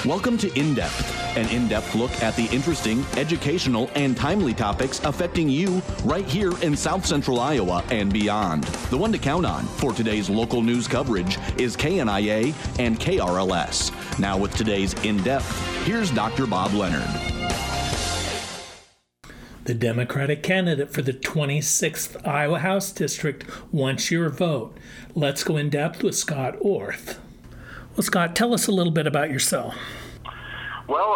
Welcome to In Depth, an in-depth look at the interesting, educational, and timely topics affecting you right here in South Central Iowa and beyond. The one to count on for today's local news coverage is KNIA and KRLS. Now with today's In Depth, here's Dr. Bob Leonard. The Democratic candidate for the 26th Iowa House District wants your vote. Let's go in depth with Scott Orth. Well, Scott, tell us a little bit about yourself. Well,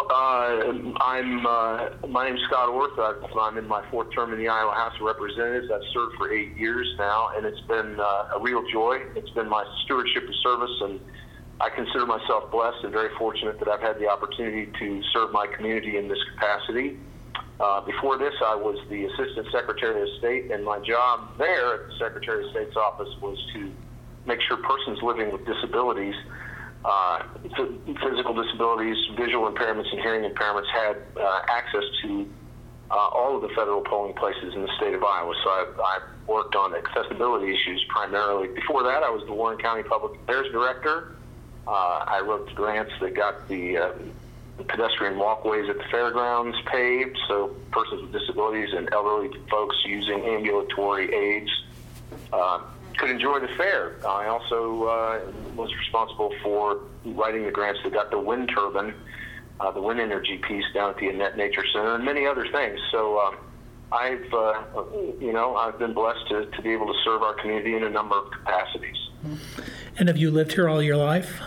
my name's Scott Orth. I'm in my fourth term in the Iowa House of Representatives. I've served for 8 years now, and it's been a real joy. It's been my stewardship of service, and I consider myself blessed and very fortunate that I've had the opportunity to serve my community in this capacity. Before this, I was the Assistant Secretary of State, and my job there at the Secretary of State's office was to make sure persons living with disabilities, physical disabilities, visual impairments, and hearing impairments had access to all of the federal polling places in the state of Iowa. So I've worked on accessibility issues primarily. Before that, I was the Warren County Public Affairs Director. I wrote the grants that got the pedestrian walkways at the fairgrounds paved, so persons with disabilities and elderly folks using ambulatory aids could enjoy the fair. I also was responsible for writing the grants that got the wind turbine, the wind energy piece down at the Annette Nature Center, and many other things. So I've been blessed to be able to serve our community in a number of capacities. And have you lived here all your life?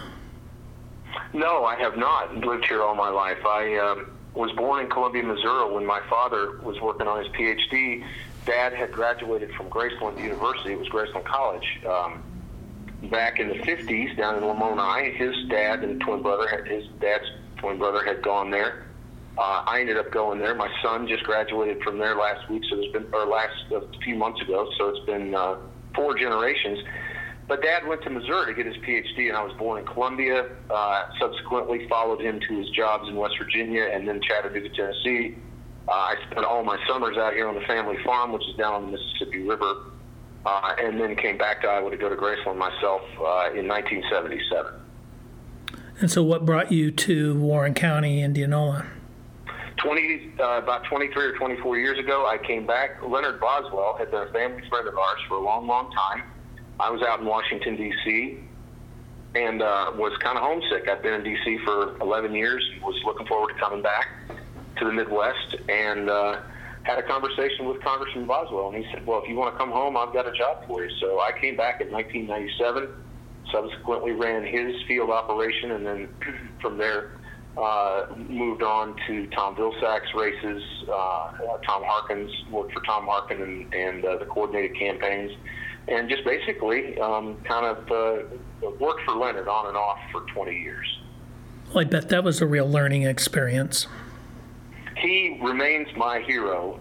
No, I have not lived here all my life. I was born in Columbia, Missouri when my father was working on his PhD. Dad had graduated from Graceland University. It was Graceland College. Back in the 50s down in Lamoni, his dad's twin brother had gone there. I ended up going there. My son just graduated from there last week, a few months ago, so it's been 4 generations. But Dad went to Missouri to get his PhD, and I was born in Columbia, subsequently followed him to his jobs in West Virginia and then Chattanooga, Tennessee. I spent all my summers out here on the family farm, which is down on the Mississippi River, and then came back to Iowa to go to Graceland myself in 1977. And so what brought you to Warren County, Indianola? About 23 or 24 years ago, I came back. Leonard Boswell had been a family friend of ours for a long, long time. I was out in Washington, D.C., and was kind of homesick. I'd been in D.C. for 11 years, was looking forward to coming back to the Midwest, and had a conversation with Congressman Boswell, and he said, well, if you want to come home, I've got a job for you. So I came back in 1997, subsequently ran his field operation, and then from there moved on to Tom Vilsack's races. Tom Harkins, worked for Tom Harkin and the coordinated campaigns, and just basically worked for Leonard on and off for 20 years. Well, I bet that was a real learning experience. He remains my hero.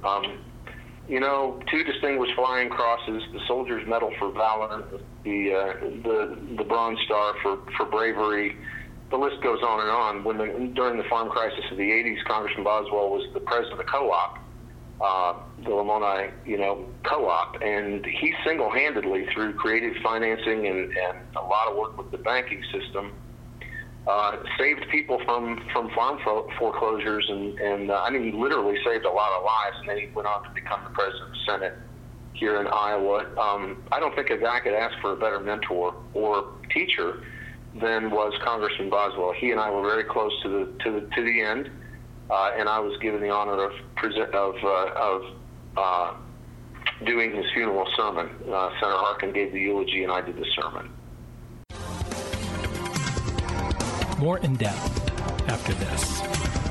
2 distinguished flying crosses, the Soldier's Medal for Valor, the Bronze Star for bravery. The list goes on and on. During the farm crisis of the 80s, Congressman Boswell was the president of the co-op, the Lamoni, co-op, and he single-handedly, through creative financing and a lot of work with the banking system, saved people from farm foreclosures and literally saved a lot of lives. And then he went on to become the president of the Senate here in Iowa. I don't think a guy could ask for a better mentor or teacher than was Congressman Boswell. He and I were very close to the end, and I was given the honor of doing his funeral sermon. Senator Harkin gave the eulogy, and I did the sermon. More in depth after this.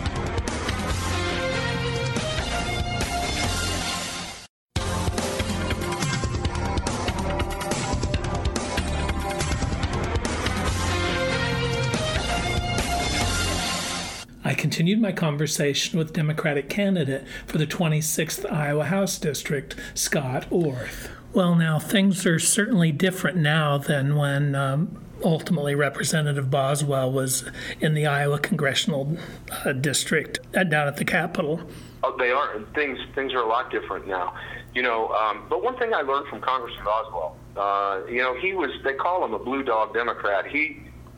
I continued my conversation with Democratic candidate for the 26th Iowa House District, Scott Orth. Well, now, things are certainly different now than when ultimately Representative Boswell was in the Iowa Congressional District down at the Capitol. Oh, they are. Things are a lot different now. But one thing I learned from Congressman Boswell, they call him a blue dog Democrat. He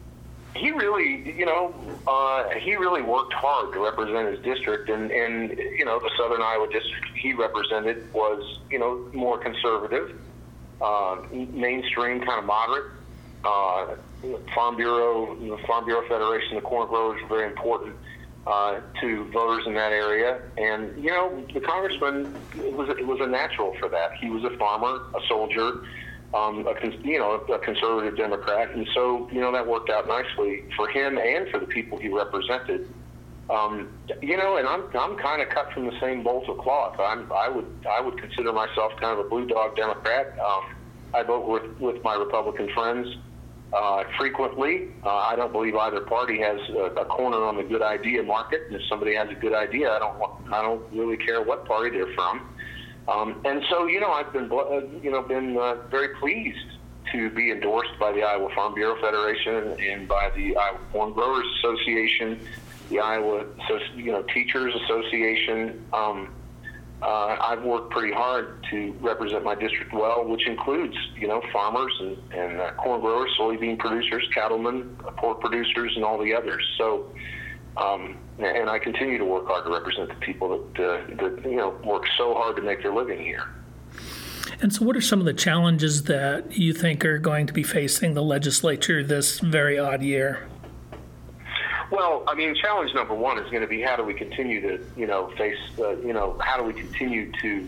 he really, he really worked hard to represent his district, and the Southern Iowa district he represented was, more conservative, mainstream, kind of moderate. Farm Bureau, the Farm Bureau Federation, the corn growers were very important to voters in that area, and the congressman was a natural for that. He was a farmer, a soldier, a conservative Democrat, and so that worked out nicely for him and for the people he represented. And I'm kind of cut from the same bolt of cloth. I would consider myself kind of a blue dog Democrat. I vote with my Republican friends frequently. I don't believe either party has a corner on the good idea market. And if somebody has a good idea, I don't really care what party they're from. And so, I've been very pleased to be endorsed by the Iowa Farm Bureau Federation and by the Iowa Corn Growers Association, the Iowa Teachers Association. I've worked pretty hard to represent my district well, which includes, farmers and corn growers, soybean producers, cattlemen, pork producers, and all the others. So, and I continue to work hard to represent the people that work so hard to make their living here. And so what are some of the challenges that you think are going to be facing the legislature this very odd year? Well, challenge number one is going to be how do we continue to, face, how do we continue to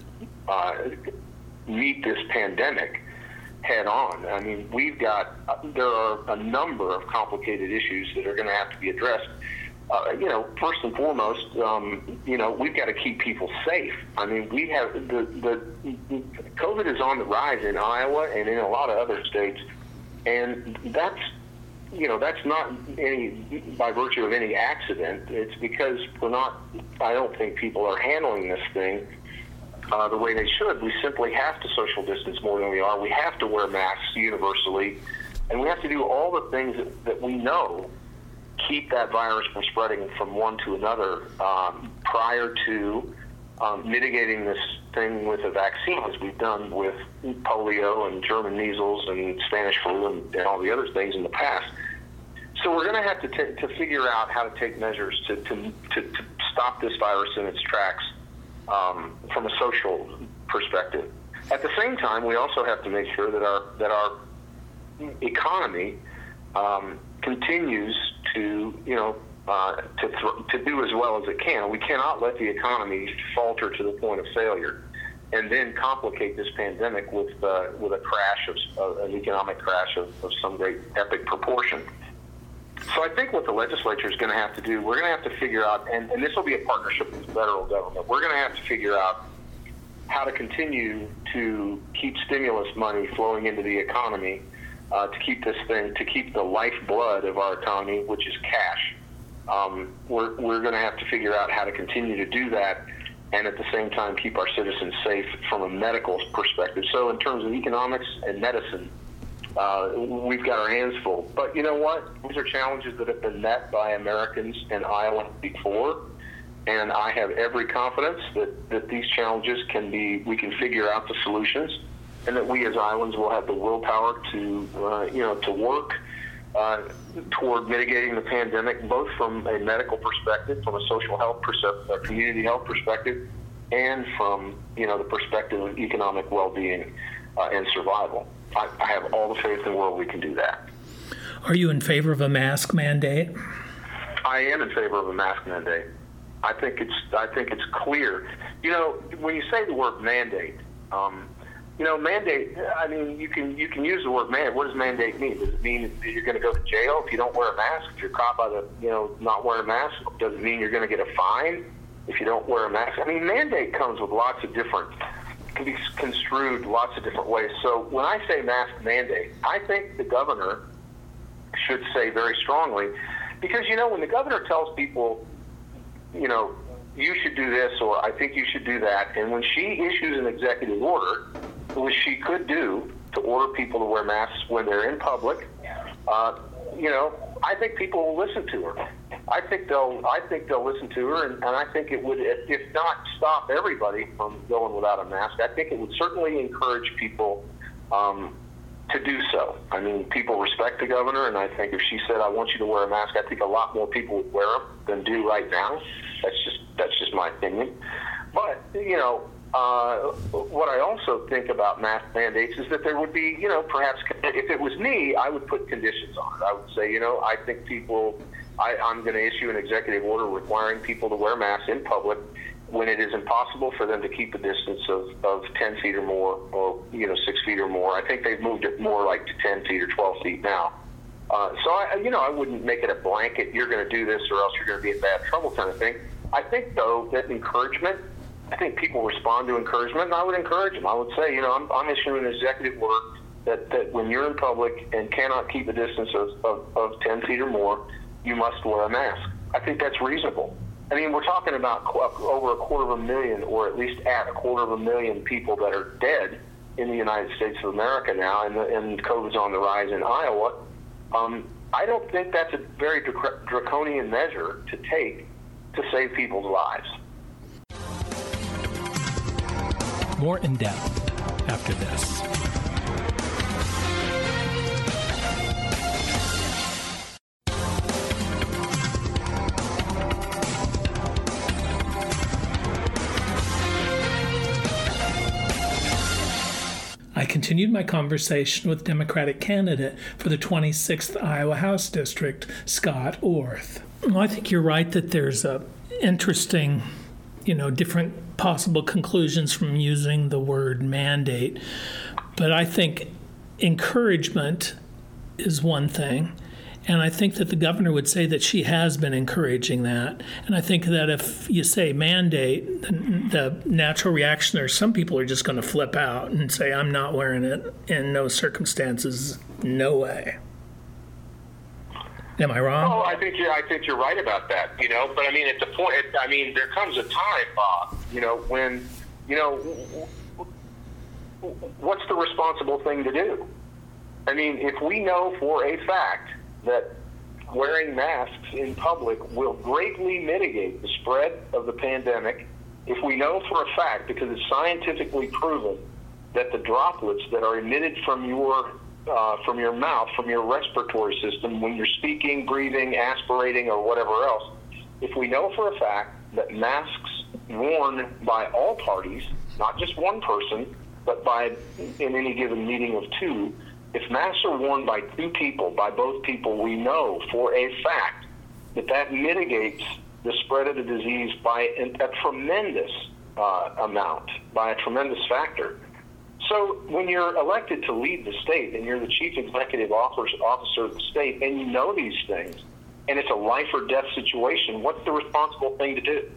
meet this pandemic head on? There are a number of complicated issues that are going to have to be addressed. First and foremost, we've got to keep people safe. We have the COVID is on the rise in Iowa and in a lot of other states, and that's not by virtue of any accident. It's because I don't think people are handling this thing the way they should. We simply have to social distance more than we are. We have to wear masks universally, and we have to do all the things that we know keep that virus from spreading from one to another prior to mitigating this thing with a vaccine, as we've done with polio and German measles and Spanish flu and all the other things in the past. So we're going to have to figure out how to take measures to stop this virus in its tracks from a social perspective. At the same time, we also have to make sure that our economy continues to do as well as it can. We cannot let the economy falter to the point of failure, and then complicate this pandemic with a crash of an economic crash of some great epic proportion. So I think what the legislature is going to have to do, we're going to have to figure out, and this will be a partnership with the federal government, we're going to have to figure out how to continue to keep stimulus money flowing into the economy to keep the lifeblood of our economy, which is cash. We're going to have to figure out how to continue to do that, and at the same time keep our citizens safe from a medical perspective. So in terms of economics and medicine, we've got our hands full. But you know what? These are challenges that have been met by Americans in Iowa before, and I have every confidence that these challenges we can figure out the solutions, and that we as Iowans will have the willpower to work toward mitigating the pandemic, both from a medical perspective, from a social health perspective, a community health perspective, and from the perspective of economic well-being and survival. I have all the faith in the world we can do that. Are you in favor of a mask mandate? I am in favor of a mask mandate. I think it's clear. When you say the word mandate, mandate. You can use the word mandate. What does mandate mean? Does it mean that you're going to go to jail if you don't wear a mask? If you're caught by not wearing a mask, does it mean you're going to get a fine if you don't wear a mask? Mandate comes with can be construed lots of different ways. So when I say mask mandate, I think the governor should say very strongly, because when the governor tells people, you should do this, or I think you should do that, and when she issues an executive order, which she could do to order people to wear masks when they're in public, I think people will listen to her. I think they'll listen to her, and I think it would, if not stop everybody from going without a mask, I think it would certainly encourage people to do so. I mean, people respect the governor, and I think if she said, "I want you to wear a mask," I think a lot more people would wear them than do right now. That's just my opinion. But what I also think about mask mandates is that there would be, perhaps if it was me, I would put conditions on it. I would say, I think I'm going to issue an executive order requiring people to wear masks in public when it is impossible for them to keep a distance of 10 feet or more, or 6 feet or more. I think they've moved it more like to 10 feet or 12 feet now. So I wouldn't make it a blanket, you're going to do this or else you're going to be in bad trouble kind of thing. I think, though, that I think people respond to encouragement, and I would encourage them. I would say, I'm issuing an executive order that when you're in public and cannot keep a distance of 10 feet or more, you must wear a mask. I think that's reasonable. I mean, we're talking about over 250,000, or at least at 250,000 people that are dead in the United States of America now, and COVID's on the rise in Iowa. I don't think that's a very draconian measure to take to save people's lives. More in depth after this. I continued my conversation with Democratic candidate for the 26th Iowa House District, Scott Orth. Well, I think you're right that there's a interesting, different possible conclusions from using the word mandate. But I think encouragement is one thing. And I think that the governor would say that she has been encouraging that. And I think that if you say mandate, the natural reaction there, some people are just going to flip out and say, I'm not wearing it in no circumstances, no way. Am I wrong? Oh, I think you're right about that, But I mean, at the point, there comes a time, Bob, when, what's the responsible thing to do? I mean, if we know for a fact that wearing masks in public will greatly mitigate the spread of the pandemic, if we know for a fact, because it's scientifically proven, that the droplets that are emitted from your mouth, from your respiratory system, when you're speaking, breathing, aspirating, or whatever else, if we know for a fact that masks worn by all parties, not just one person, but in any given meeting of two, if masks are worn by two people, by both people, we know for a fact that mitigates the spread of the disease by a tremendous amount, by a tremendous factor. So when you're elected to lead the state and you're the chief executive officer of the state and you know these things and it's a life or death situation, what's the responsible thing to do?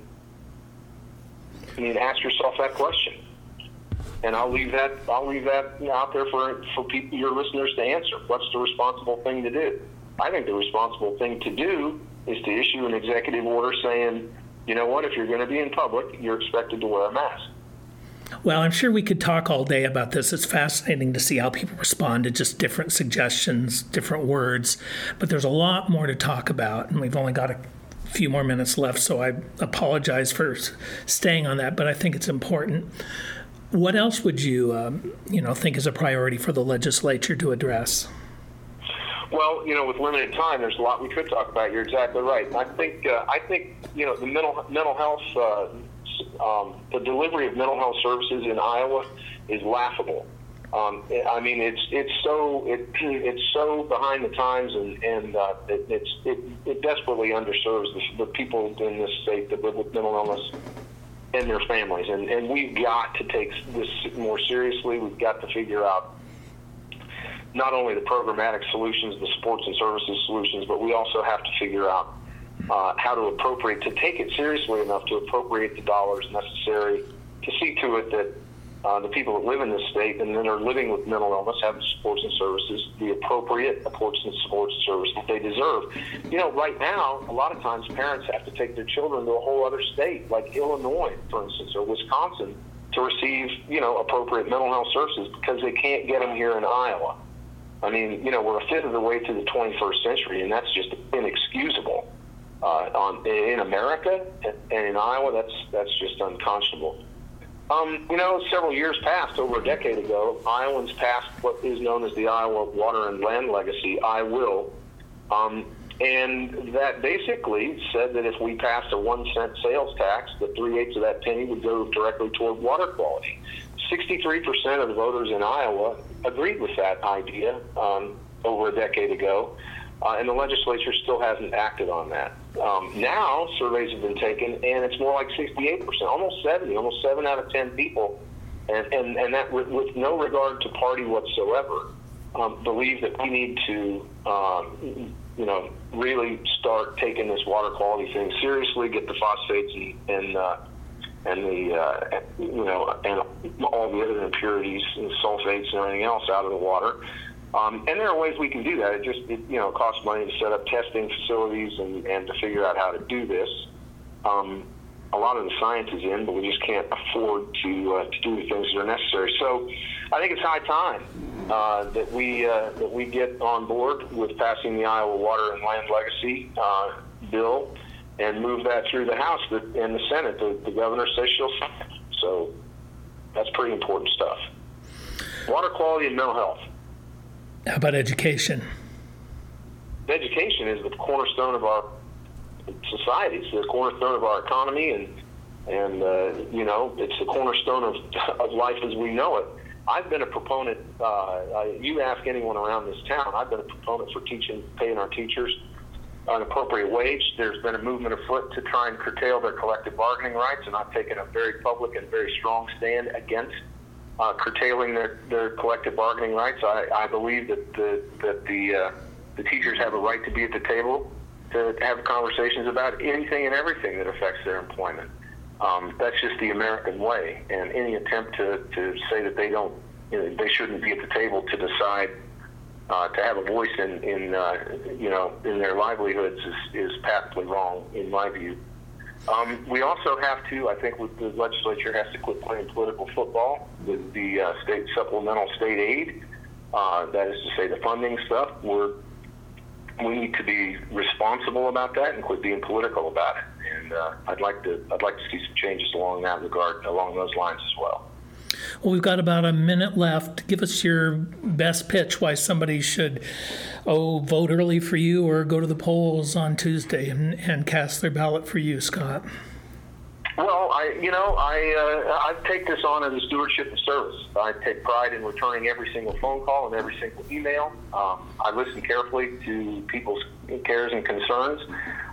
I mean, ask yourself that question. And I'll leave that out there for people, your listeners, to answer. What's the responsible thing to do? I think the responsible thing to do is to issue an executive order saying, you know what, if you're going to be in public, you're expected to wear a mask. Well, I'm sure we could talk all day about this. It's fascinating to see how people respond to just different suggestions, different words. But there's a lot more to talk about, and we've only got a few more minutes left, so I apologize for staying on that, but I think it's important. What else would you, think is a priority for the legislature to address? Well, with limited time, there's a lot we could talk about. You're exactly right. I think the mental health, the delivery of mental health services in Iowa is laughable. I mean, it's so behind the times, and it desperately underserves the people in this state that live with mental illness and their families. And we've got to take this more seriously. We've got to figure out not only the programmatic solutions, the supports and services solutions, but we also have to figure out how to take it seriously enough to appropriate the dollars necessary to see to it that the people that live in this state and then are living with mental illness have the supports and services, the appropriate supports and services that they deserve. Right now, a lot of times parents have to take their children to a whole other state, like Illinois, for instance, or Wisconsin, to receive, appropriate mental health services because they can't get them here in Iowa. I mean, we're a fifth of the way to the 21st century, and that's just inexcusable. In America and in Iowa, that's just unconscionable. Several years past, over a decade ago, Iowans passed what is known as the Iowa Water and Land Legacy, I Will. And that basically said that if we passed a 1-cent sales tax, that 3/8 of that penny would go directly toward water quality. 63% of the voters in Iowa agreed with that idea over a decade ago, and the legislature still hasn't acted on that. Now, surveys have been taken, and it's more like 68%, almost 70, almost 7 out of 10 people, and that with no regard to party whatsoever, believe that we need to, really start taking this water quality thing seriously, get the phosphates and all the other impurities and sulfates and everything else out of the water. And there are ways we can do that. It costs money to set up testing facilities and to figure out how to do this. A lot of the science is in, but we just can't afford to do the things that are necessary. So I think it's high time that we get on board with passing the Iowa Water and Land Legacy bill and move that through the House and the Senate. The governor says she'll sign it. So that's pretty important stuff. Water quality and mental health. How about education? Education is the cornerstone of our society. It's the cornerstone of our economy, and it's the cornerstone of life as we know it. I've been a proponent. You ask anyone around this town, I've been a proponent for paying our teachers an appropriate wage. There's been a movement afoot to try and curtail their collective bargaining rights, and I've taken a very public and very strong stand against curtailing their collective bargaining rights. I believe that the teachers have a right to be at the table to have conversations about anything and everything that affects their employment. That's just the American way, and any attempt to say that they shouldn't be at the table to decide to have a voice in their livelihoods is patently wrong in my view. We also have to, I think, the legislature has to quit playing political football with the state supplemental state aid. That is to say, the funding stuff. We need to be responsible about that and quit being political about it. And I'd like to see some changes along those lines as well. Well, we've got about a minute left. Give us your best pitch why somebody should vote early for you or go to the polls on Tuesday and cast their ballot for you, Scott. Well, I take this on as a stewardship of service. I take pride in returning every single phone call and every single email. I listen carefully to people's cares and concerns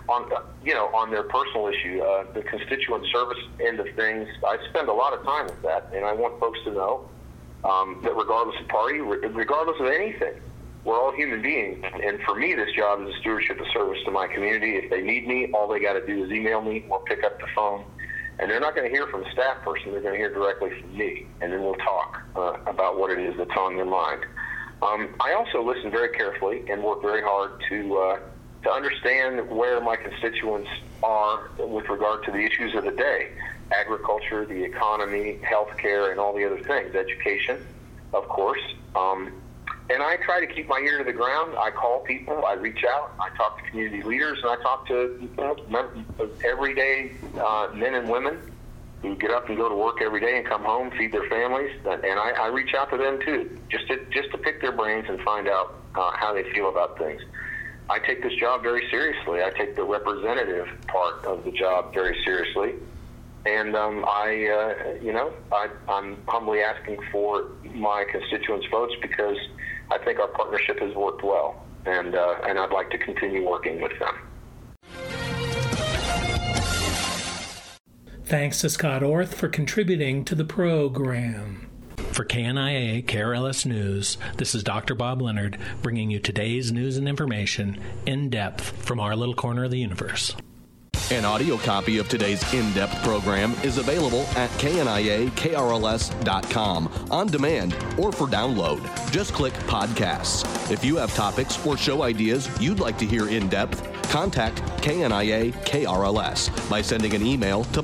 on their personal issue. The constituent service end of things, I spend a lot of time with that, and I want folks to know that regardless of party, regardless of anything, we're all human beings. And for me, this job is a stewardship of service to my community. If they need me, all they got to do is email me or pick up the phone. And they're not going to hear from a staff person. They're going to hear directly from me. And then we'll talk about what it is that's on their mind. I also listen very carefully and work very hard to understand where my constituents are with regard to the issues of the day. Agriculture, the economy, healthcare, and all the other things. Education, of course. And I try to keep my ear to the ground. I call people, I reach out, I talk to community leaders, and I talk to everyday men and women who get up and go to work every day and come home, feed their families, and I reach out to them too, just to pick their brains and find out how they feel about things. I take this job very seriously. I take the representative part of the job very seriously, and I'm humbly asking for my constituents' votes because I think our partnership has worked well, and I'd like to continue working with them. Thanks to Scott Orth for contributing to the program. For KNIA KRLS News, this is Dr. Bob Leonard bringing you today's news and information in depth from our little corner of the universe. An audio copy of today's in-depth program is available at KNIA-KRLS.com on demand or for download. Just click Podcasts. If you have topics or show ideas you'd like to hear in-depth, contact KNIA-KRLS by sending an email to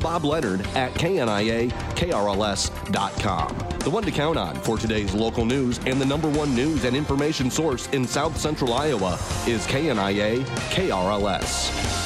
BobLeonard@KNIA-KRLS.com. The one to count on for today's local news and the #1 news and information source in South Central Iowa is KNIA-KRLS.